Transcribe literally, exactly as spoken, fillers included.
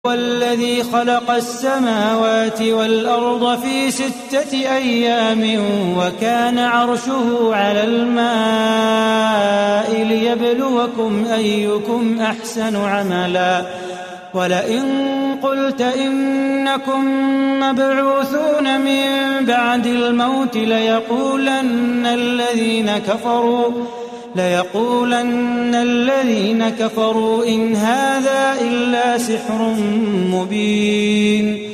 هو الذي خلق السماوات والأرض في ستة أيام وكان عرشه على الماء ليبلوكم أيكم أحسن عملا ولئن قلت إنكم مبعوثون من بعد الموت ليقولن الذين كفروا ليقولن الذين كفروا إن هذا إلا سحر مبين